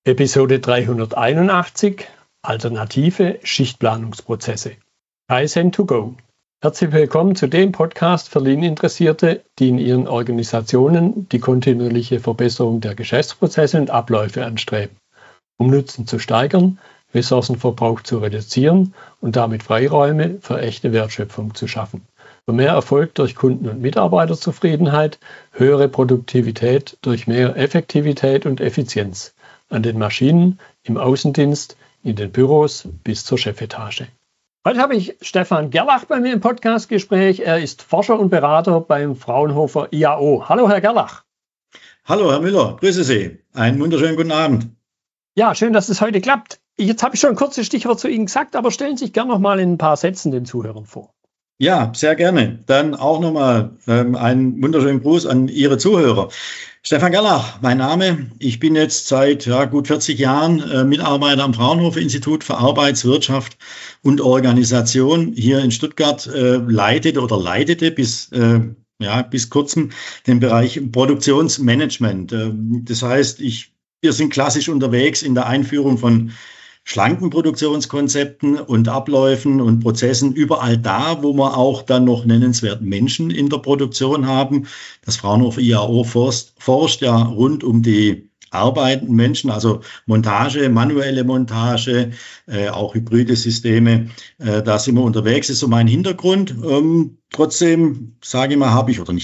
Episode 381 Alternative Schichtplanungsprozesse. Kaizen2Go. Herzlich willkommen zu dem Podcast für Lean-Interessierte, die in ihren Organisationen die kontinuierliche Verbesserung der Geschäftsprozesse und Abläufe anstreben, um Nutzen zu steigern, Ressourcenverbrauch zu reduzieren und damit Freiräume für echte Wertschöpfung zu schaffen. Für mehr Erfolg durch Kunden- und Mitarbeiterzufriedenheit, höhere Produktivität durch mehr Effektivität und Effizienz an den Maschinen, im Außendienst, in den Büros bis zur Chefetage. Heute habe ich Stefan Gerlach bei mir im Podcastgespräch. Er ist Forscher und Berater beim Fraunhofer IAO. Hallo, Herr Gerlach. Hallo, Herr Müller. Grüße Sie. Einen wunderschönen guten Abend. Ja, schön, dass es heute klappt. Jetzt habe ich schon ein kurzes Stichwort zu Ihnen gesagt, aber stellen Sie sich gerne noch mal in ein paar Sätzen den Zuhörern vor. Ja, sehr gerne. Dann auch nochmal einen wunderschönen Gruß an Ihre Zuhörer. Stefan Gerlach, mein Name. Ich bin jetzt seit gut 40 Jahren Mitarbeiter am Fraunhofer Institut für Arbeitswirtschaft und Organisation hier in Stuttgart, leitete bis kurzem den Bereich Produktionsmanagement. Das heißt, wir sind klassisch unterwegs in der Einführung von schlanken Produktionskonzepten und Abläufen und Prozessen überall da, wo wir auch dann noch nennenswert Menschen in der Produktion haben. Das Fraunhofer IAO forscht ja rund um die arbeitenden Menschen, also Montage, manuelle Montage, auch hybride Systeme. Da sind wir unterwegs, das ist so mein Hintergrund. Trotzdem, sage ich mal,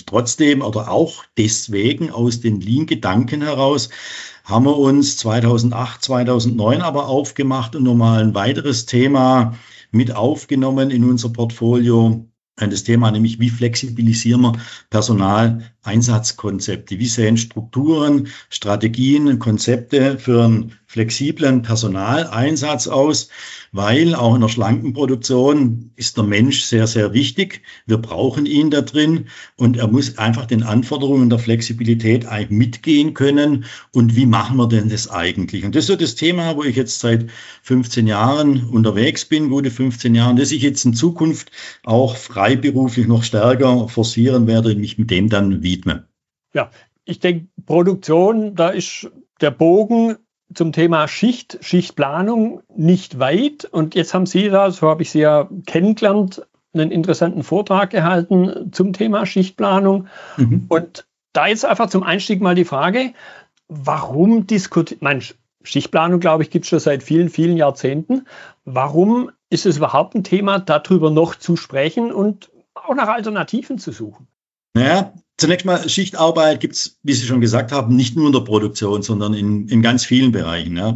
auch deswegen aus den Lean-Gedanken heraus, haben wir uns 2008, 2009 aber aufgemacht und nochmal ein weiteres Thema mit aufgenommen in unser Portfolio. Das Thema nämlich, wie flexibilisieren wir Personaleinsatzkonzepte? Wie sehen Strukturen, Strategien, Konzepte für einen flexiblen Personaleinsatz aus? Weil auch in einer schlanken Produktion ist der Mensch sehr, sehr wichtig. Wir brauchen ihn da drin und er muss einfach den Anforderungen der Flexibilität eigentlich mitgehen können. Und wie machen wir denn das eigentlich? Und das ist so das Thema, wo ich jetzt seit 15 Jahren unterwegs bin, gute 15 Jahren, das ich jetzt in Zukunft auch freiberuflich noch stärker forcieren werde und mich mit dem dann widme. Ja, ich denke, Produktion, da ist der Bogen zum Thema Schichtplanung nicht weit. Und jetzt haben Sie da, so habe ich Sie ja kennengelernt, einen interessanten Vortrag gehalten zum Thema Schichtplanung. Und da jetzt einfach zum Einstieg mal die Frage, warum Schichtplanung, glaube ich, gibt es schon seit vielen, vielen Jahrzehnten. Warum ist es überhaupt ein Thema, darüber noch zu sprechen und auch nach Alternativen zu suchen? Naja, zunächst mal, Schichtarbeit gibt es, wie Sie schon gesagt haben, nicht nur in der Produktion, sondern in ganz vielen Bereichen. Ja.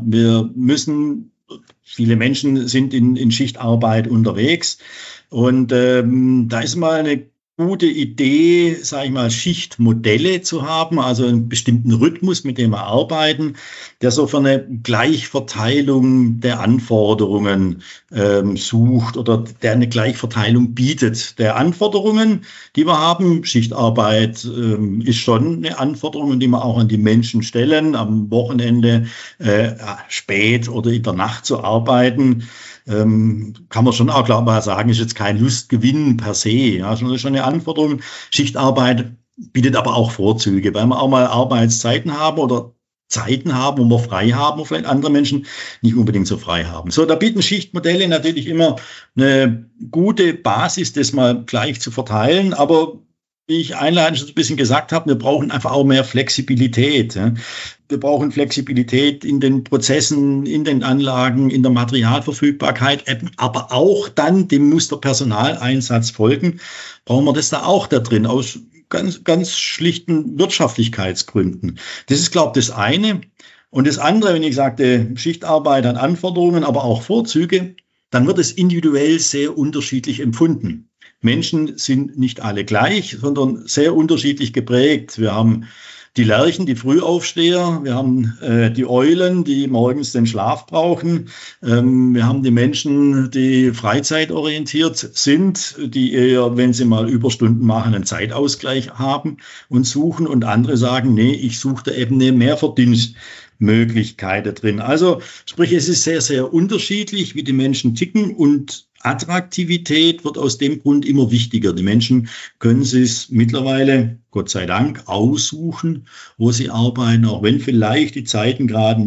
Viele Menschen sind in Schichtarbeit unterwegs und da ist mal eine gute Idee, sage ich mal, Schichtmodelle zu haben, also einen bestimmten Rhythmus, mit dem wir arbeiten, der so für eine Gleichverteilung der Anforderungen sucht oder der eine Gleichverteilung bietet. Der Anforderungen, die wir haben, Schichtarbeit ist schon eine Anforderung, die wir auch an die Menschen stellen, am Wochenende spät oder in der Nacht zu arbeiten. Kann man schon auch klar mal sagen, ist jetzt kein Lustgewinn per se. Ja, das ist schon eine Anforderung. Schichtarbeit bietet aber auch Vorzüge, weil wir auch mal Arbeitszeiten haben oder Zeiten haben, wo wir frei haben, wo vielleicht andere Menschen nicht unbedingt so frei haben. So, da bieten Schichtmodelle natürlich immer eine gute Basis, das mal gleich zu verteilen, aber wie ich einleitend schon ein bisschen gesagt habe, wir brauchen einfach auch mehr Flexibilität. Wir brauchen Flexibilität in den Prozessen, in den Anlagen, in der Materialverfügbarkeit, aber auch dann dem Muster Personaleinsatz folgen, brauchen wir das da auch da drin, aus ganz, ganz schlichten Wirtschaftlichkeitsgründen. Das ist, glaube ich, das eine. Und das andere, wenn ich sagte, Schichtarbeit an Anforderungen, aber auch Vorzüge, dann wird es individuell sehr unterschiedlich empfunden. Menschen sind nicht alle gleich, sondern sehr unterschiedlich geprägt. Wir haben die Lerchen, die Frühaufsteher, wir haben die Eulen, die morgens den Schlaf brauchen. Wir haben die Menschen, die freizeitorientiert sind, die eher, wenn sie mal Überstunden machen, einen Zeitausgleich haben und suchen. Und andere sagen, nee, ich suche da eben eine Mehrverdienstmöglichkeit drin. Also sprich, es ist sehr, sehr unterschiedlich, wie die Menschen ticken und Attraktivität wird aus dem Grund immer wichtiger. Die Menschen können es mittlerweile, Gott sei Dank, aussuchen, wo sie arbeiten, auch wenn vielleicht die Zeiten gerade ein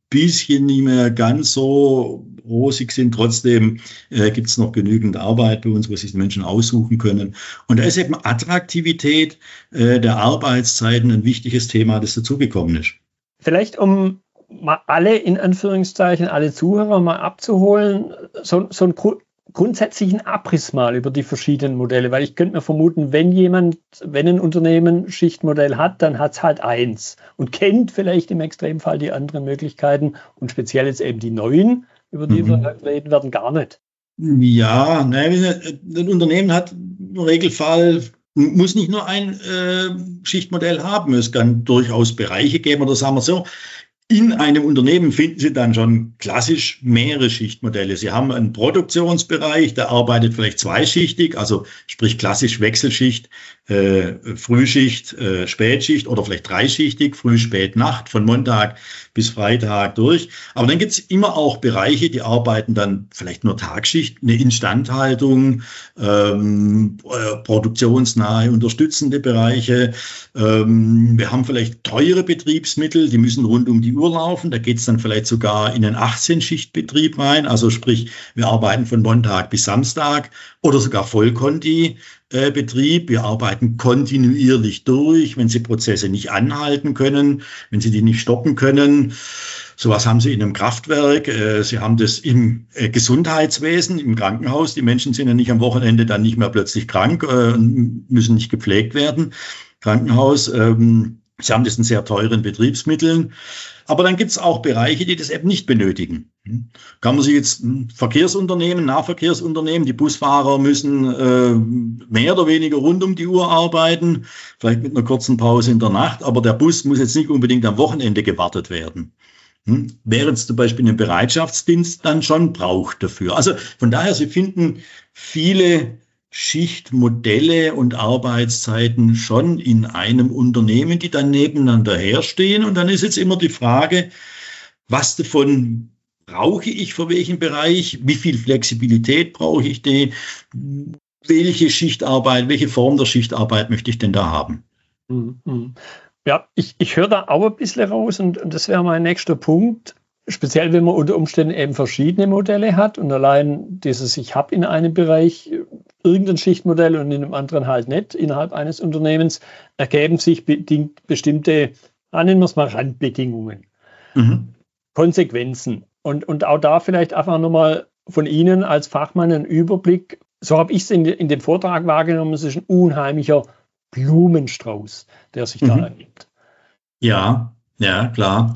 bisschen nicht mehr ganz so rosig sind. Trotzdem gibt es noch genügend Arbeit bei uns, wo sich die Menschen aussuchen können. Und da ist eben Attraktivität der Arbeitszeiten ein wichtiges Thema, das dazugekommen ist. Vielleicht um mal alle, in Anführungszeichen, alle Zuhörer mal abzuholen, so ein grundsätzlichen Abriss mal über die verschiedenen Modelle, weil ich könnte mir vermuten, wenn ein Unternehmen Schichtmodell hat, dann hat es halt eins und kennt vielleicht im Extremfall die anderen Möglichkeiten und speziell jetzt eben die neuen, über die wir reden werden, gar nicht. Ja, ein Unternehmen hat im Regelfall, muss nicht nur ein Schichtmodell haben, es kann durchaus Bereiche geben oder sagen wir so, in einem Unternehmen finden Sie dann schon klassisch mehrere Schichtmodelle. Sie haben einen Produktionsbereich, der arbeitet vielleicht zweischichtig, also sprich klassisch Wechselschicht, Frühschicht, Spätschicht oder vielleicht dreischichtig, Früh, Spät, Nacht, von Montag bis Freitag durch. Aber dann gibt es immer auch Bereiche, die arbeiten dann vielleicht nur Tagschicht, eine Instandhaltung, produktionsnahe, unterstützende Bereiche. Wir haben vielleicht teure Betriebsmittel, die müssen rund um die Uhr laufen. Da geht es dann vielleicht sogar in einen 18-Schicht-Betrieb rein. Also sprich, wir arbeiten von Montag bis Samstag oder sogar Vollkonti-Betrieb. Wir arbeiten kontinuierlich durch, wenn Sie Prozesse nicht anhalten können, wenn Sie die nicht stoppen können. Sowas haben Sie in einem Kraftwerk. Sie haben das im Gesundheitswesen, im Krankenhaus. Die Menschen sind ja nicht am Wochenende dann nicht mehr plötzlich krank und müssen nicht gepflegt werden. Krankenhaus. Sie haben das in sehr teuren Betriebsmitteln. Aber dann gibt es auch Bereiche, die das eben nicht benötigen. Kann man sich jetzt Verkehrsunternehmen, Nahverkehrsunternehmen, die Busfahrer müssen mehr oder weniger rund um die Uhr arbeiten, vielleicht mit einer kurzen Pause in der Nacht, aber der Bus muss jetzt nicht unbedingt am Wochenende gewartet werden. Während es zum Beispiel einen Bereitschaftsdienst dann schon braucht dafür. Also von daher, Sie finden viele Schichtmodelle und Arbeitszeiten schon in einem Unternehmen, die dann nebeneinander herstehen. Und dann ist jetzt immer die Frage, was davon brauche ich für welchen Bereich? Wie viel Flexibilität brauche ich denn? Welche Schichtarbeit, welche Form der Schichtarbeit möchte ich denn da haben? Ja, ich höre da auch ein bisschen raus und das wäre mein nächster Punkt. Speziell, wenn man unter Umständen eben verschiedene Modelle hat und allein dieses, ich habe in einem Bereich irgendein Schichtmodell und in einem anderen halt nicht, innerhalb eines Unternehmens, ergeben sich bestimmte, nennen wir es mal Randbedingungen, Konsequenzen. Und auch da vielleicht einfach nochmal von Ihnen als Fachmann einen Überblick. So habe ich es in dem Vortrag wahrgenommen, es ist ein unheimlicher Blumenstrauß, der sich da ergibt. Ja, klar.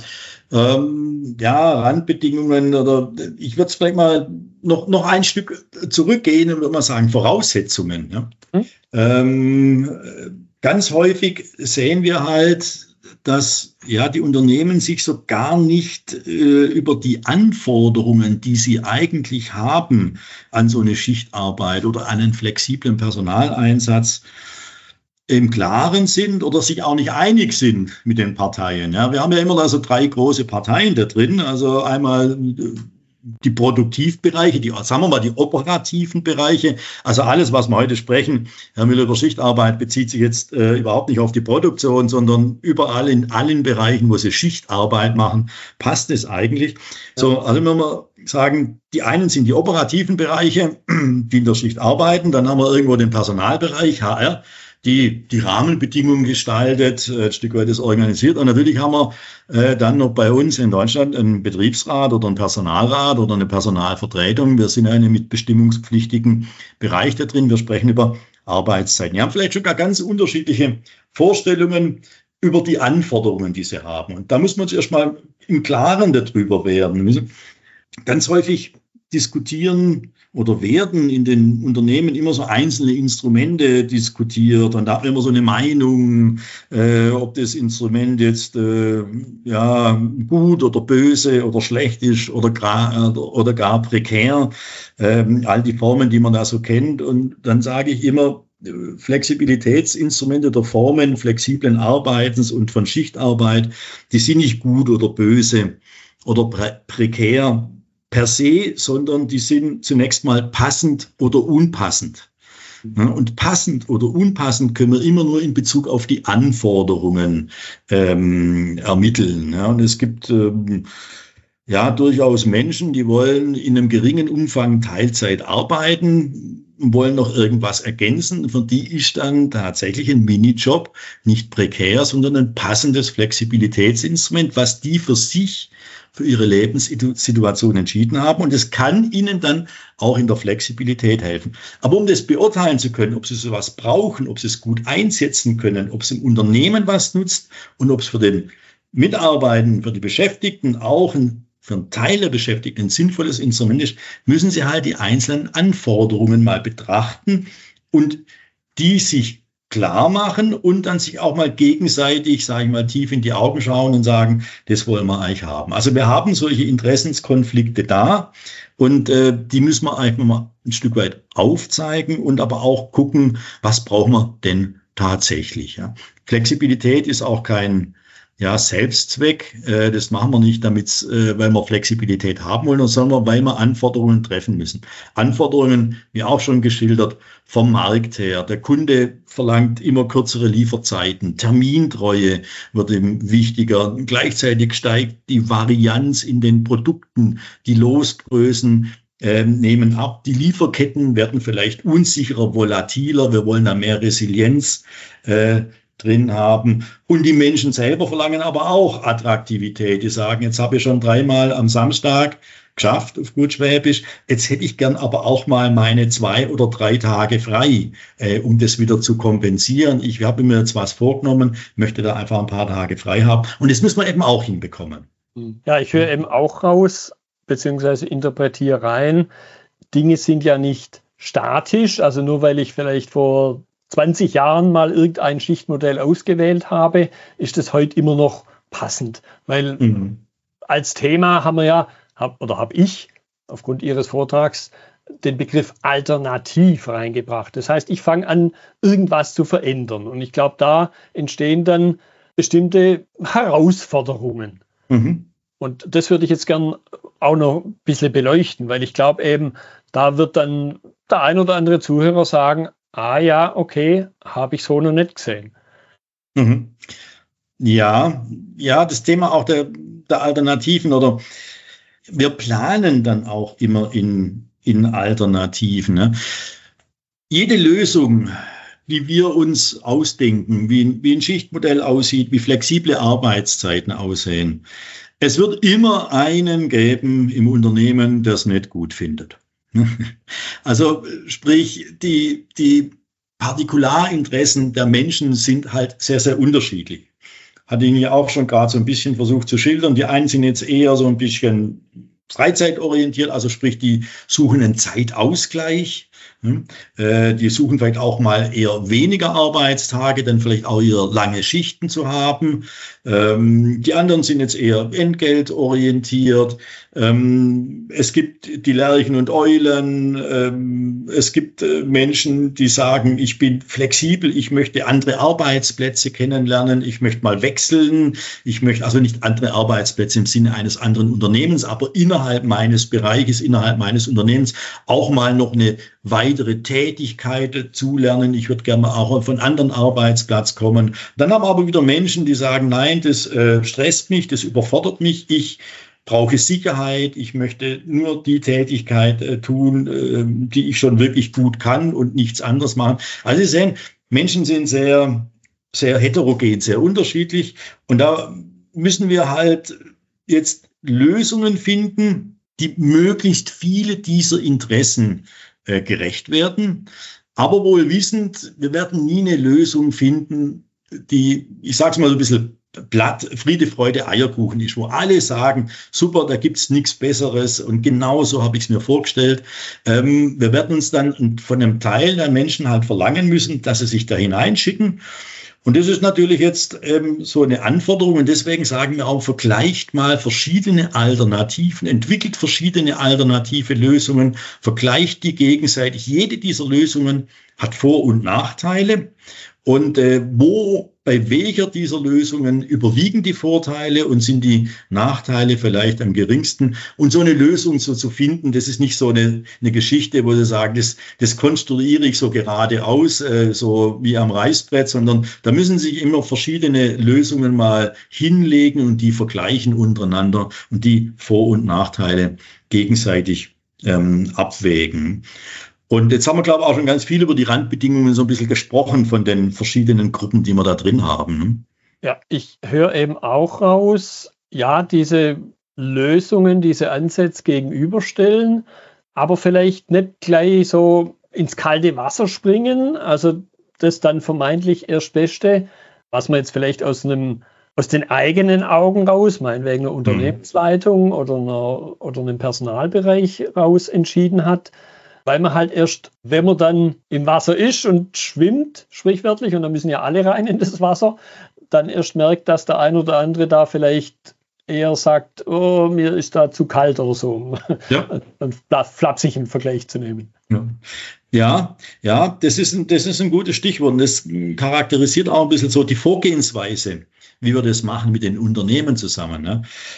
Randbedingungen oder ich würde es vielleicht mal noch ein Stück zurückgehen und würde mal sagen Voraussetzungen. Ja? Ganz häufig sehen wir halt, dass die Unternehmen sich so gar nicht über die Anforderungen, die sie eigentlich haben an so eine Schichtarbeit oder an einen flexiblen Personaleinsatz im Klaren sind oder sich auch nicht einig sind mit den Parteien. Ja, wir haben ja immer da so 3 große Parteien da drin. Also einmal die Produktivbereiche, sagen wir mal die operativen Bereiche. Also alles, was wir heute sprechen, Herr Müller, über Schichtarbeit bezieht sich jetzt überhaupt nicht auf die Produktion, sondern überall in allen Bereichen, wo sie Schichtarbeit machen, passt es eigentlich. So, also wenn wir sagen, die einen sind die operativen Bereiche, die in der Schicht arbeiten. Dann haben wir irgendwo den Personalbereich, HR, die Rahmenbedingungen gestaltet, ein Stück weit das organisiert. Und natürlich haben wir dann noch bei uns in Deutschland einen Betriebsrat oder einen Personalrat oder eine Personalvertretung. Wir sind in einem mitbestimmungspflichtigen Bereich da drin. Wir sprechen über Arbeitszeiten. Wir haben vielleicht sogar ganz unterschiedliche Vorstellungen über die Anforderungen, die sie haben. Und da muss man uns erstmal im Klaren darüber werden. Ganz häufig diskutieren oder werden in den Unternehmen immer so einzelne Instrumente diskutiert und da hat man immer so eine Meinung, ob das Instrument jetzt gut oder böse oder schlecht ist oder gar prekär, all die Formen, die man da so kennt. Und dann sage ich immer, Flexibilitätsinstrumente der Formen flexiblen Arbeitens und von Schichtarbeit, die sind nicht gut oder böse oder prekär per se, sondern die sind zunächst mal passend oder unpassend. Ja, und passend oder unpassend können wir immer nur in Bezug auf die Anforderungen ermitteln. Ja, und es gibt ja durchaus Menschen, die wollen in einem geringen Umfang Teilzeit arbeiten, wollen noch irgendwas ergänzen. Für die ist dann tatsächlich ein Minijob nicht prekär, sondern ein passendes Flexibilitätsinstrument, was die für sich, für ihre Lebenssituation entschieden haben. Und es kann ihnen dann auch in der Flexibilität helfen. Aber um das beurteilen zu können, ob sie sowas brauchen, ob sie es gut einsetzen können, ob es im Unternehmen was nutzt und ob es für den Mitarbeitenden, für die Beschäftigten auch für einen Teil der Beschäftigten ein sinnvolles Instrument ist, müssen sie halt die einzelnen Anforderungen mal betrachten und die sich klar machen und dann sich auch mal gegenseitig, sage ich mal, tief in die Augen schauen und sagen, das wollen wir eigentlich haben. Also wir haben solche Interessenskonflikte da und die müssen wir einfach mal ein Stück weit aufzeigen und aber auch gucken, was brauchen wir denn tatsächlich. Ja. Flexibilität ist auch kein Selbstzweck. Das machen wir nicht, weil wir Flexibilität haben wollen, sondern weil wir Anforderungen treffen müssen. Anforderungen, wie auch schon geschildert, vom Markt her. Der Kunde verlangt immer kürzere Lieferzeiten. Termintreue wird ihm wichtiger. Gleichzeitig steigt die Varianz in den Produkten. Die Losgrößen nehmen ab. Die Lieferketten werden vielleicht unsicherer, volatiler. Wir wollen da mehr Resilienz drin haben. Und die Menschen selber verlangen aber auch Attraktivität. Die sagen, jetzt habe ich schon 3-mal am Samstag geschafft, auf gut Schwäbisch. Jetzt hätte ich gern aber auch mal meine 2 oder 3 Tage frei, um das wieder zu kompensieren. Ich habe mir jetzt was vorgenommen, möchte da einfach ein paar Tage frei haben. Und das müssen wir eben auch hinbekommen. Ja, ich höre eben auch raus, beziehungsweise interpretiere rein, Dinge sind ja nicht statisch. Also nur weil ich vielleicht vor 20 Jahren mal irgendein Schichtmodell ausgewählt habe, ist das heute immer noch passend. Weil als Thema habe ich aufgrund Ihres Vortrags den Begriff alternativ reingebracht. Das heißt, ich fange an, irgendwas zu verändern. Und ich glaube, da entstehen dann bestimmte Herausforderungen. Und das würde ich jetzt gern auch noch ein bisschen beleuchten, weil ich glaube eben, da wird dann der ein oder andere Zuhörer sagen, ja, okay, habe ich so noch nicht gesehen. Ja, das Thema auch der Alternativen oder wir planen dann auch immer in Alternativen. Ne? Jede Lösung, die wir uns ausdenken, wie ein Schichtmodell aussieht, wie flexible Arbeitszeiten aussehen, es wird immer einen geben im Unternehmen, der es nicht gut findet. Also sprich, die Partikularinteressen der Menschen sind halt sehr, sehr unterschiedlich. Hatte ich ja auch schon gerade so ein bisschen versucht zu schildern. Die einen sind jetzt eher so ein bisschen freizeitorientiert, also sprich, die suchen einen Zeitausgleich. Die suchen vielleicht auch mal eher weniger Arbeitstage, dann vielleicht auch eher lange Schichten zu haben. Die anderen sind jetzt eher entgeltorientiert. Es gibt die Lerchen und Eulen. Es gibt Menschen, die sagen, ich bin flexibel, ich möchte andere Arbeitsplätze kennenlernen, ich möchte mal wechseln. Ich möchte also nicht andere Arbeitsplätze im Sinne eines anderen Unternehmens, aber innerhalb meines Bereiches, innerhalb meines Unternehmens auch mal noch eine weitere Tätigkeit zulernen. Ich würde gerne auch von anderen Arbeitsplatz kommen. Dann haben wir aber wieder Menschen, die sagen, nein, das stresst mich, das überfordert mich. Ich brauche Sicherheit. Ich möchte nur die Tätigkeit tun, die ich schon wirklich gut kann und nichts anderes machen. Also Sie sehen, Menschen sind sehr, sehr heterogen, sehr unterschiedlich. Und da müssen wir halt jetzt Lösungen finden, die möglichst viele dieser Interessen gerecht werden, aber wohl wissend, wir werden nie eine Lösung finden, die, ich sage es mal so ein bisschen platt, Friede, Freude, Eierkuchen ist, wo alle sagen, super, da gibt's nichts Besseres und genau so habe ich es mir vorgestellt. Wir werden uns dann von einem Teil der Menschen halt verlangen müssen, dass sie sich da hineinschicken. Und das ist natürlich jetzt so eine Anforderung und deswegen sagen wir auch, vergleicht mal verschiedene Alternativen, entwickelt verschiedene alternative Lösungen, vergleicht die gegenseitig. Jede dieser Lösungen hat Vor- und Nachteile und bei welcher dieser Lösungen überwiegen die Vorteile und sind die Nachteile vielleicht am geringsten. Und so eine Lösung so zu finden, das ist nicht so eine Geschichte, wo Sie sagen, das konstruiere ich so geradeaus, so wie am Reißbrett, sondern da müssen sich immer verschiedene Lösungen mal hinlegen und die vergleichen untereinander und die Vor- und Nachteile gegenseitig abwägen. Und jetzt haben wir, glaube ich, auch schon ganz viel über die Randbedingungen so ein bisschen gesprochen von den verschiedenen Gruppen, die wir da drin haben. Ja, ich höre eben auch raus, ja, diese Lösungen, diese Ansätze gegenüberstellen, aber vielleicht nicht gleich so ins kalte Wasser springen, also das dann vermeintlich erst Beste, was man jetzt vielleicht aus den eigenen Augen raus, meinetwegen einer Unternehmensleitung oder einem Personalbereich raus entschieden hat, weil man halt erst, wenn man dann im Wasser ist und schwimmt, sprichwörtlich, und da müssen ja alle rein in das Wasser, dann erst merkt, dass der ein oder andere da vielleicht eher sagt, oh, mir ist da zu kalt oder so. Ja. Und flapsig im Vergleich zu nehmen. Ja, das ist ein gutes Stichwort. Und das charakterisiert auch ein bisschen so die Vorgehensweise, wie wir das machen mit den Unternehmen zusammen. Ne?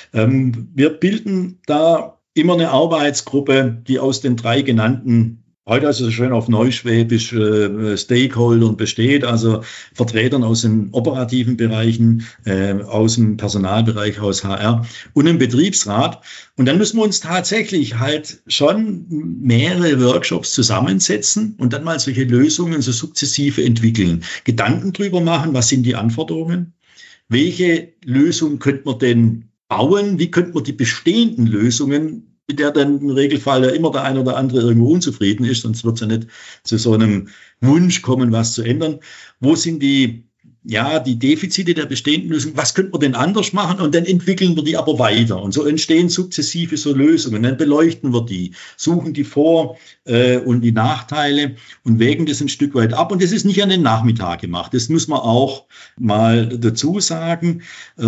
Wir bilden da immer eine Arbeitsgruppe, die aus den 3 genannten, heute also schön auf Neuschwäbisch, Stakeholdern besteht, also Vertretern aus den operativen Bereichen, aus dem Personalbereich, aus HR und einem Betriebsrat. Und dann müssen wir uns tatsächlich halt schon mehrere Workshops zusammensetzen und dann mal solche Lösungen so sukzessive entwickeln. Gedanken drüber machen, was sind die Anforderungen? Welche Lösung könnte man denn bauen? Wie könnte man die bestehenden Lösungen, mit der dann im Regelfall ja immer der ein oder andere irgendwo unzufrieden ist, sonst wird es ja nicht zu so einem Wunsch kommen, was zu ändern. Wo sind die Defizite der bestehenden Lösung? Was könnte man denn anders machen? Und dann entwickeln wir die aber weiter. Und so entstehen sukzessive so Lösungen. Dann beleuchten wir die, suchen die Vor- und die Nachteile und wägen das ein Stück weit ab. Und das ist nicht an den Nachmittag gemacht. Das muss man auch mal dazu sagen.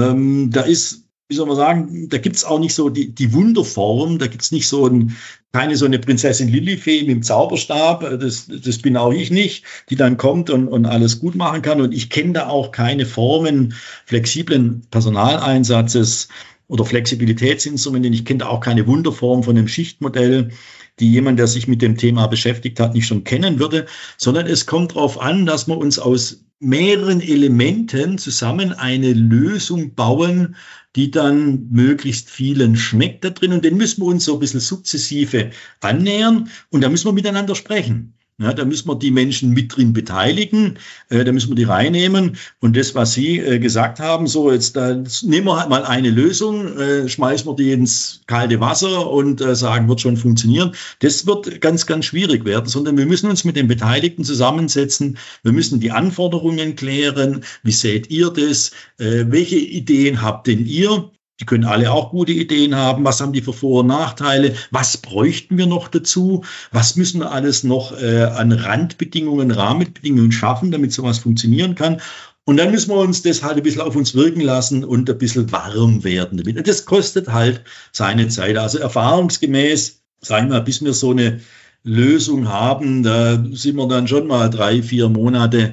Da ist, wie soll man sagen, da gibt's auch nicht so die Wunderform, da gibt's nicht keine so eine Prinzessin Lilifee mit dem Zauberstab, das bin auch ich nicht, die dann kommt und alles gut machen kann. Und ich kenne da auch keine Formen flexiblen Personaleinsatzes oder Flexibilitätsinstrumenten. Ich kenne da auch keine Wunderform von einem Schichtmodell, die jemand, der sich mit dem Thema beschäftigt hat, nicht schon kennen würde, sondern es kommt darauf an, dass wir uns aus mehreren Elementen zusammen eine Lösung bauen, die dann möglichst vielen schmeckt da drin. Und den müssen wir uns so ein bisschen sukzessive annähern und da müssen wir miteinander sprechen. Ja, da müssen wir die Menschen mit drin beteiligen, da müssen wir die reinnehmen. Und das, was Sie gesagt haben, so jetzt nehmen wir halt mal eine Lösung, schmeißen wir die ins kalte Wasser und sagen, wird schon funktionieren. Das wird ganz, ganz schwierig werden, sondern wir müssen uns mit den Beteiligten zusammensetzen. Wir müssen die Anforderungen klären. Wie seht ihr das? Welche Ideen habt denn ihr? Die können alle auch gute Ideen haben. Was haben die für Vor- und Nachteile? Was bräuchten wir noch dazu? Was müssen wir alles noch an Randbedingungen, Rahmenbedingungen schaffen, damit sowas funktionieren kann? Und dann müssen wir uns das halt ein bisschen auf uns wirken lassen und ein bisschen warm werden damit. Und das kostet halt seine Zeit. Also erfahrungsgemäß, sagen wir mal, bis wir so eine Lösung haben, da sind wir dann schon mal 3-4 Monate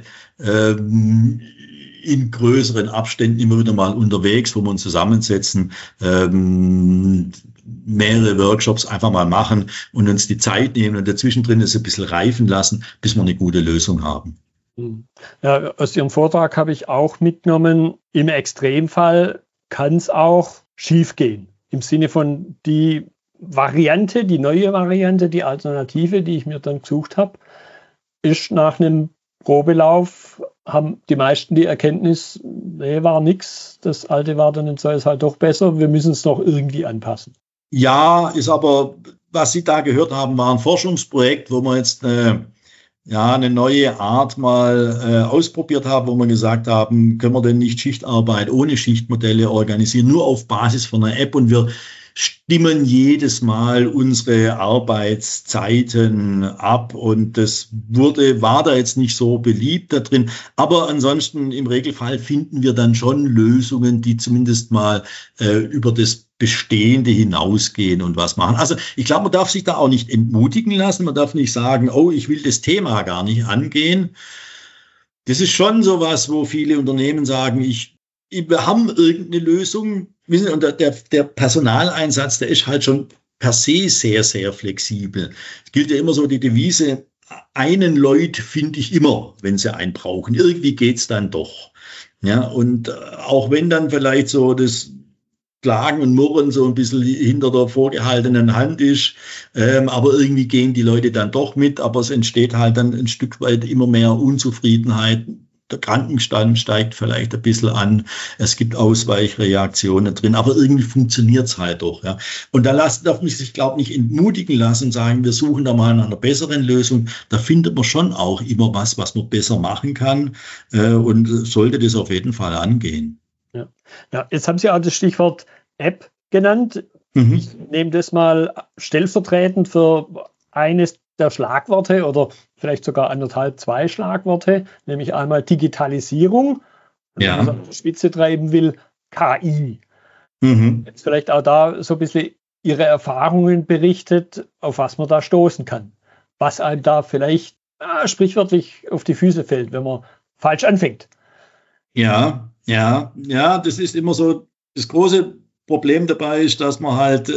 in größeren Abständen immer wieder mal unterwegs, wo wir uns zusammensetzen, mehrere Workshops einfach mal machen und uns die Zeit nehmen und dazwischen drin es ein bisschen reifen lassen, bis wir eine gute Lösung haben. Ja, aus Ihrem Vortrag habe ich auch mitgenommen, im Extremfall kann es auch schief gehen. Im Sinne von die neue Variante, die Alternative, die ich mir dann gesucht habe, ist nach einem Probelauf, haben die meisten die Erkenntnis, nee, war nix, das alte war dann so, ist halt doch besser, wir müssen es noch irgendwie anpassen. Ja, ist aber, was Sie da gehört haben, war ein Forschungsprojekt, wo wir jetzt eine neue Art mal ausprobiert haben, wo wir gesagt haben, können wir denn nicht Schichtarbeit ohne Schichtmodelle organisieren, nur auf Basis von einer App, und wir stimmen jedes Mal unsere Arbeitszeiten ab, und das war da jetzt nicht so beliebt da drin. Aber ansonsten im Regelfall finden wir dann schon Lösungen, die zumindest mal über das Bestehende hinausgehen und was machen. Also ich glaube, man darf sich da auch nicht entmutigen lassen. Man darf nicht sagen, oh, ich will das Thema gar nicht angehen. Das ist schon sowas, wo viele Unternehmen sagen, wir haben irgendeine Lösung. Wissen Sie, und der Personaleinsatz, der ist halt schon per se sehr, sehr flexibel. Es gilt ja immer so die Devise, einen Leut finde ich immer, wenn sie einen brauchen. Irgendwie geht's dann doch. Ja, und auch wenn dann vielleicht so das Klagen und Murren so ein bisschen hinter der vorgehaltenen Hand ist, aber irgendwie gehen die Leute dann doch mit, aber es entsteht halt dann ein Stück weit immer mehr Unzufriedenheit. Der Krankenstand steigt vielleicht ein bisschen an, es gibt Ausweichreaktionen drin, aber irgendwie funktioniert es halt doch. Ja. Und da darf man sich, glaube ich, nicht entmutigen lassen und sagen, wir suchen da mal nach einer besseren Lösung. Da findet man schon auch immer was man besser machen kann und sollte das auf jeden Fall angehen. Ja, jetzt haben Sie auch das Stichwort App genannt. Ich nehme das mal stellvertretend für eines der Schlagworte oder vielleicht sogar 1,5, 2 Schlagworte, nämlich einmal Digitalisierung, und wenn man auf die Spitze treiben will, KI. Jetzt vielleicht auch da so ein bisschen Ihre Erfahrungen berichtet, auf was man da stoßen kann. Was einem da vielleicht sprichwörtlich auf die Füße fällt, wenn man falsch anfängt. Ja, das ist immer so, das große Problem dabei ist, dass man halt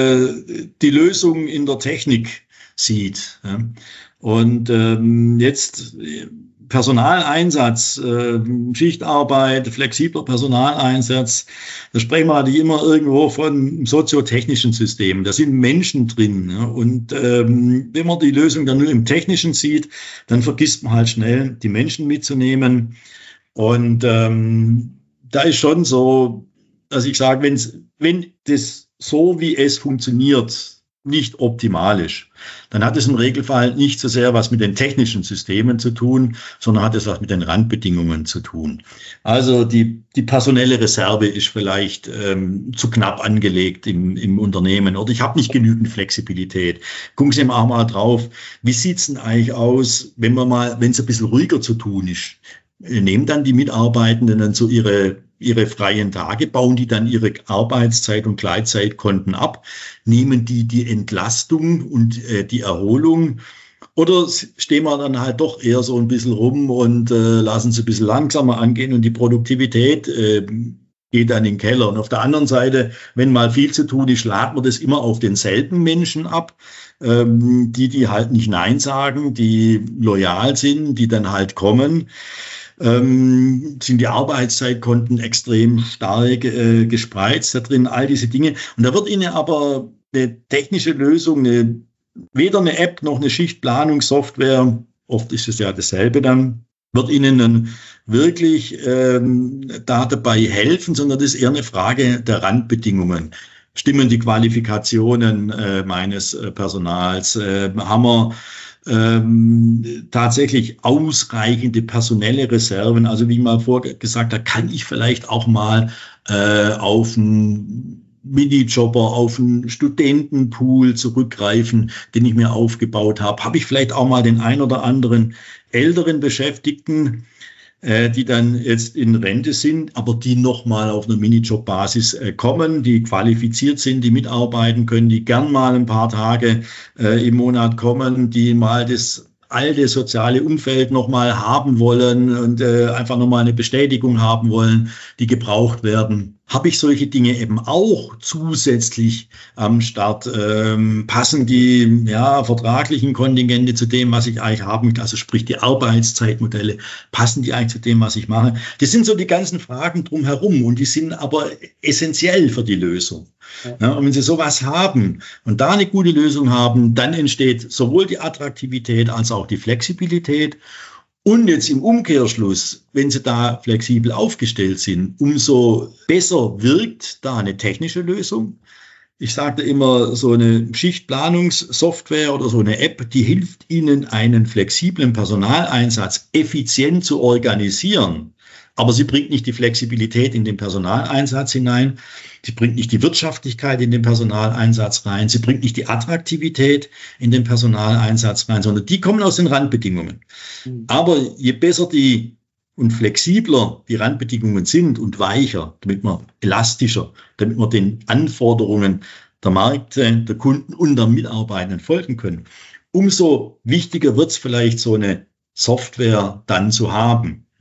die Lösung in der Technik sieht. Ja. Und jetzt Personaleinsatz, Schichtarbeit, flexibler Personaleinsatz, da sprechen wir halt immer irgendwo von soziotechnischen Systemen. Da sind Menschen drin. Ja. Und wenn man die Lösung dann nur im Technischen sieht, dann vergisst man halt schnell, die Menschen mitzunehmen. Und da ist schon so, dass ich sage, wenn das so, wie es funktioniert, nicht optimal ist, dann hat es im Regelfall nicht so sehr was mit den technischen Systemen zu tun, sondern hat es was mit den Randbedingungen zu tun. Also die personelle Reserve ist vielleicht zu knapp angelegt im Unternehmen oder ich habe nicht genügend Flexibilität. Gucken Sie auch mal drauf, wie sieht's denn eigentlich aus, wenn es ein bisschen ruhiger zu tun ist? Nehmen dann die Mitarbeitenden dann so ihre freien Tage, bauen die dann ihre Arbeitszeit und Gleitzeitkonten ab, nehmen die Entlastung und die Erholung oder stehen wir dann halt doch eher so ein bisschen rum und lassen es ein bisschen langsamer angehen und die Produktivität geht dann in den Keller. Und auf der anderen Seite, wenn mal viel zu tun ist, laden wir das immer auf denselben Menschen ab, die halt nicht Nein sagen, die loyal sind, die dann halt kommen. Sind die Arbeitszeitkonten extrem stark gespreizt da drin, all diese Dinge. Und da wird Ihnen aber eine technische Lösung, weder eine App noch eine Schichtplanungssoftware, oft ist es ja dasselbe dann, wird Ihnen dann wirklich da dabei helfen, sondern das ist eher eine Frage der Randbedingungen. Stimmen die Qualifikationen meines Personals? Haben wir tatsächlich ausreichende personelle Reserven? Also wie ich mal vorgesagt habe, kann ich vielleicht auch mal auf einen Minijobber, auf einen Studentenpool zurückgreifen, den ich mir aufgebaut habe? Habe ich vielleicht auch mal den ein oder anderen älteren Beschäftigten, die dann jetzt in Rente sind, aber die nochmal auf einer Minijob-Basis kommen, die qualifiziert sind, die mitarbeiten können, die gern mal ein paar Tage im Monat kommen, die mal das alte soziale Umfeld nochmal haben wollen und einfach nochmal eine Bestätigung haben wollen, die gebraucht werden. Habe ich solche Dinge eben auch zusätzlich am Start? Passen die vertraglichen Kontingente zu dem, was ich eigentlich haben will? Also sprich die Arbeitszeitmodelle, passen die eigentlich zu dem, was ich mache? Das sind so die ganzen Fragen drumherum und die sind aber essentiell für die Lösung. Ja, und wenn Sie sowas haben und da eine gute Lösung haben, dann entsteht sowohl die Attraktivität als auch die Flexibilität. Und jetzt im Umkehrschluss, wenn Sie da flexibel aufgestellt sind, umso besser wirkt da eine technische Lösung. Ich sagte immer, so eine Schichtplanungssoftware oder so eine App, die hilft Ihnen, einen flexiblen Personaleinsatz effizient zu organisieren. Aber sie bringt nicht die Flexibilität in den Personaleinsatz hinein. Sie bringt nicht die Wirtschaftlichkeit in den Personaleinsatz rein. Sie bringt nicht die Attraktivität in den Personaleinsatz rein, sondern die kommen aus den Randbedingungen. Aber je besser und flexibler die Randbedingungen sind und weicher, damit man elastischer, damit man den Anforderungen der Märkte, der Kunden und der Mitarbeitenden folgen können, umso wichtiger wird es vielleicht, so eine Software dann zu haben.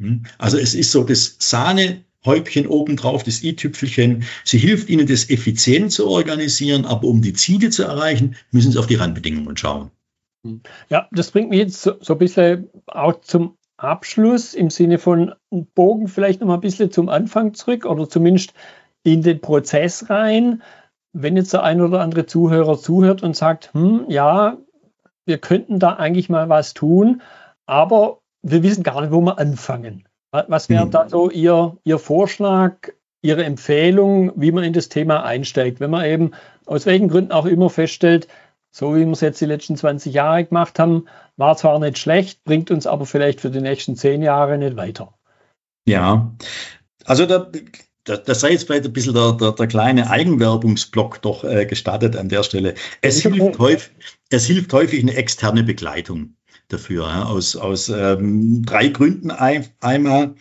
Also es ist so das Sahnehäubchen obendrauf, das i-Tüpfelchen. Sie hilft Ihnen, das effizient zu organisieren, aber um die Ziele zu erreichen, müssen Sie auf die Randbedingungen schauen. Ja, das bringt mich jetzt so ein bisschen auch zum Abschluss im Sinne von Bogen vielleicht noch mal ein bisschen zum Anfang zurück oder zumindest in den Prozess rein. Wenn jetzt der ein oder andere Zuhörer zuhört und sagt, ja, wir könnten da eigentlich mal was tun, aber wir wissen gar nicht, wo wir anfangen. Was wäre da so Ihr Vorschlag, Ihre Empfehlung, wie man in das Thema einsteigt, wenn man eben aus welchen Gründen auch immer feststellt, so wie wir es jetzt die letzten 20 Jahre gemacht haben, war zwar nicht schlecht, bringt uns aber vielleicht für die nächsten 10 Jahre nicht weiter. Ja, also das sei jetzt vielleicht ein bisschen der kleine Eigenwerbungsblock doch gestattet an der Stelle. Es hilft häufig eine externe Begleitung dafür, ja, aus 3 Gründen. Einmal,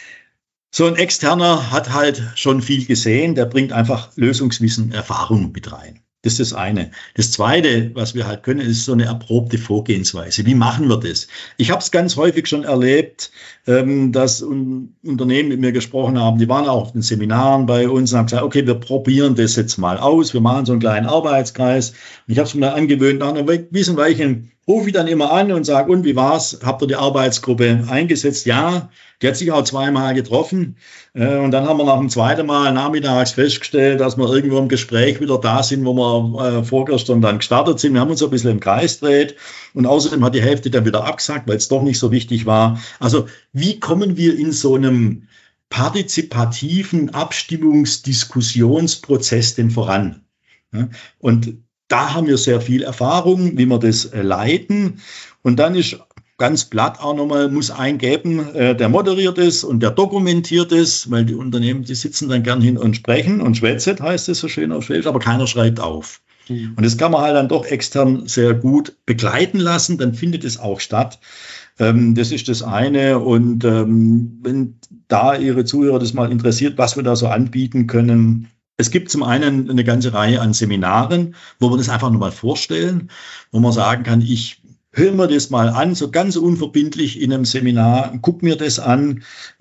so ein Externer hat halt schon viel gesehen, der bringt einfach Lösungswissen, Erfahrung mit rein. Das ist das eine. Das zweite, was wir halt können, ist so eine erprobte Vorgehensweise. Wie machen wir das? Ich habe es ganz häufig schon erlebt, dass Unternehmen mit mir gesprochen haben, die waren auch auf den Seminaren bei uns und haben gesagt, okay, wir probieren das jetzt mal aus, wir machen so einen kleinen Arbeitskreis. Und ich habe es mir dann angewöhnt, nach einer gewissen Weile rufe ich dann immer an und sage, und wie war's? Habt ihr die Arbeitsgruppe eingesetzt? Ja, die hat sich auch 2-mal getroffen. Und dann haben wir nach dem 2. Mal nachmittags festgestellt, dass wir irgendwo im Gespräch wieder da sind, wo wir vorgestern dann gestartet sind. Wir haben uns ein bisschen im Kreis gedreht und außerdem hat die Hälfte dann wieder abgesagt, weil es doch nicht so wichtig war. Also wie kommen wir in so einem partizipativen Abstimmungsdiskussionsprozess denn voran? Und da haben wir sehr viel Erfahrung, wie wir das leiten. Und dann ist ganz platt auch nochmal, muss eingeben, der moderiert ist und der dokumentiert ist, weil die Unternehmen, die sitzen dann gern hin und sprechen und schwätzen, heißt es so schön auf Schwäbisch, aber keiner schreibt auf. Und das kann man halt dann doch extern sehr gut begleiten lassen, dann findet es auch statt. Das ist das eine. Und wenn da Ihre Zuhörer das mal interessiert, was wir da so anbieten können, es gibt zum einen eine ganze Reihe an Seminaren, wo wir das einfach nur mal vorstellen, wo man sagen kann, ich höre mir das mal an, so ganz unverbindlich in einem Seminar, guck mir das an,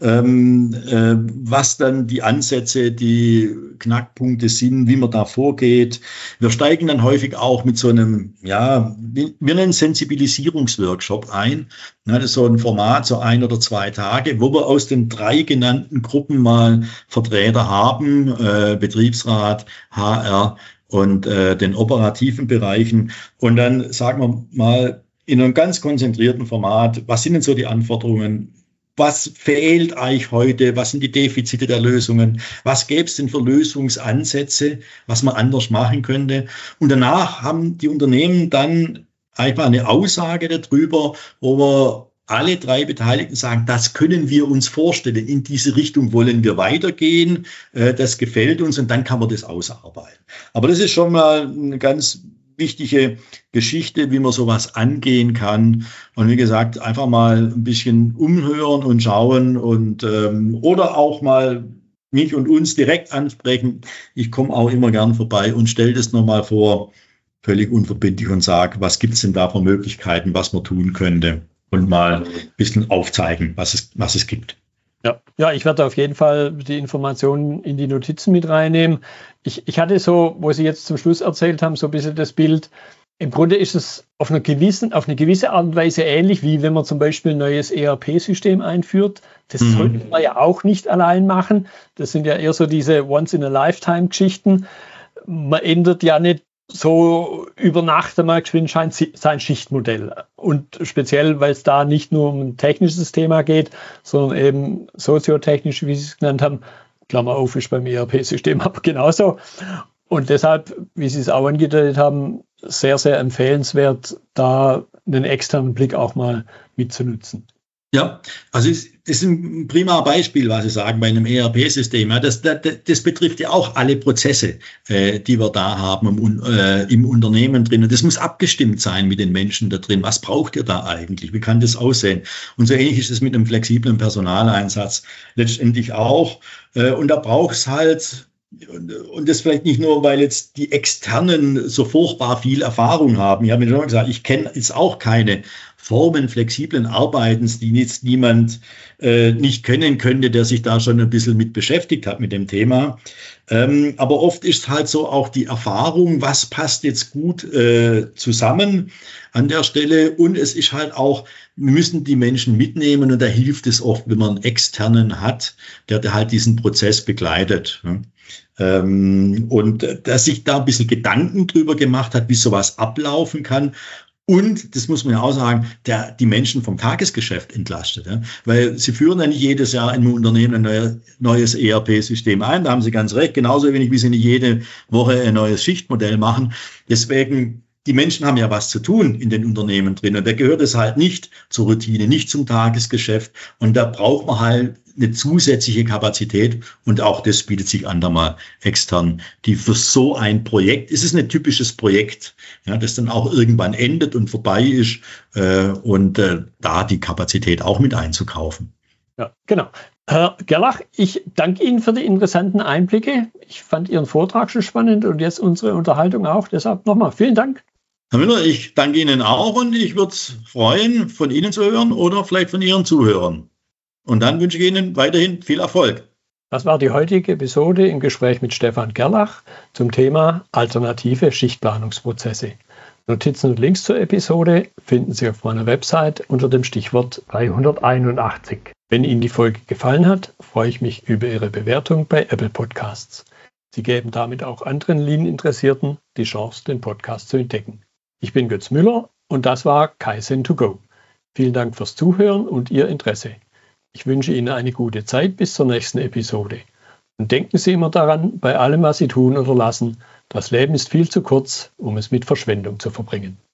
was dann die Ansätze, die Knackpunkte sind, wie man da vorgeht. Wir steigen dann häufig auch mit so einem, ja, wir nennen Sensibilisierungsworkshop ein. Das ist so ein Format, so 1 oder 2 Tage, wo wir aus den 3 genannten Gruppen mal Vertreter haben, Betriebsrat, HR und den operativen Bereichen. Und dann sagen wir mal, in einem ganz konzentrierten Format, was sind denn so die Anforderungen? Was fehlt eigentlich heute? Was sind die Defizite der Lösungen? Was gäbe es denn für Lösungsansätze, was man anders machen könnte? Und danach haben die Unternehmen dann einfach eine Aussage darüber, wo wir alle 3 Beteiligten sagen, das können wir uns vorstellen, in diese Richtung wollen wir weitergehen, das gefällt uns und dann kann man das ausarbeiten. Aber das ist schon mal eine ganz wichtige Geschichte, wie man sowas angehen kann. Und wie gesagt, einfach mal ein bisschen umhören und schauen und oder auch mal mich und uns direkt ansprechen. Ich komme auch immer gern vorbei und stelle das nochmal vor, völlig unverbindlich und sage, was gibt es denn da für Möglichkeiten, was man tun könnte und mal ein bisschen aufzeigen, was es gibt. Ja, ich werde auf jeden Fall die Informationen in die Notizen mit reinnehmen. Ich hatte so, wo Sie jetzt zum Schluss erzählt haben, so ein bisschen das Bild. Im Grunde ist es auf eine gewisse Art und Weise ähnlich, wie wenn man zum Beispiel ein neues ERP-System einführt. Das sollte man ja auch nicht allein machen. Das sind ja eher so diese Once-in-a-Lifetime-Geschichten. Man ändert ja nicht so über Nacht einmal geschwind sein Schichtmodell. Und speziell, weil es da nicht nur um ein technisches Thema geht, sondern eben soziotechnisch, wie Sie es genannt haben. Klammer auf, ist beim ERP-System aber genauso. Und deshalb, wie Sie es auch angedeutet haben, sehr, sehr empfehlenswert, da einen externen Blick auch mal mitzunutzen. Ja, also es ist ein prima Beispiel, was Sie sagen bei einem ERP-System. Ja, das betrifft ja auch alle Prozesse, die wir da haben im Unternehmen drin. Und das muss abgestimmt sein mit den Menschen da drin. Was braucht ihr da eigentlich? Wie kann das aussehen? Und so ähnlich ist es mit einem flexiblen Personaleinsatz letztendlich auch. Und da braucht es halt Und das vielleicht nicht nur, weil jetzt die Externen so furchtbar viel Erfahrung haben. Ich habe mir schon gesagt, ich kenne jetzt auch keine Formen flexiblen Arbeitens, die jetzt niemand nicht können könnte, der sich da schon ein bisschen mit beschäftigt hat mit dem Thema. Aber oft ist halt so auch die Erfahrung, was passt jetzt gut zusammen an der Stelle. Und es ist halt auch, wir müssen die Menschen mitnehmen und da hilft es oft, wenn man einen Externen hat, der halt diesen Prozess begleitet. Und dass sich da ein bisschen Gedanken drüber gemacht hat, wie sowas ablaufen kann. Und, das muss man ja auch sagen, die Menschen vom Tagesgeschäft entlastet. Ja? Weil sie führen ja nicht jedes Jahr in einem Unternehmen ein neues ERP-System ein. Da haben Sie ganz recht. Genauso wenig, wie Sie nicht jede Woche ein neues Schichtmodell machen. Deswegen, die Menschen haben ja was zu tun in den Unternehmen drin. Und da gehört es halt nicht zur Routine, nicht zum Tagesgeschäft. Und da braucht man halt eine zusätzliche Kapazität. Und auch das bietet sich an, da mal extern, die für so ein Projekt, es ist ein typisches Projekt, ja, das dann auch irgendwann endet und vorbei ist, da die Kapazität auch mit einzukaufen. Ja, genau. Herr Gerlach, ich danke Ihnen für die interessanten Einblicke. Ich fand Ihren Vortrag schon spannend und jetzt unsere Unterhaltung auch. Deshalb nochmal vielen Dank. Herr Müller, ich danke Ihnen auch und ich würde es freuen, von Ihnen zu hören oder vielleicht von Ihren Zuhörern. Und dann wünsche ich Ihnen weiterhin viel Erfolg. Das war die heutige Episode im Gespräch mit Stefan Gerlach zum Thema alternative Schichtplanungsprozesse. Notizen und Links zur Episode finden Sie auf meiner Website unter dem Stichwort 381. Wenn Ihnen die Folge gefallen hat, freue ich mich über Ihre Bewertung bei Apple Podcasts. Sie geben damit auch anderen Lean-Interessierten die Chance, den Podcast zu entdecken. Ich bin Götz Müller und das war Kaizen2Go. Vielen Dank fürs Zuhören und Ihr Interesse. Ich wünsche Ihnen eine gute Zeit bis zur nächsten Episode. Und denken Sie immer daran, bei allem, was Sie tun oder lassen, das Leben ist viel zu kurz, um es mit Verschwendung zu verbringen.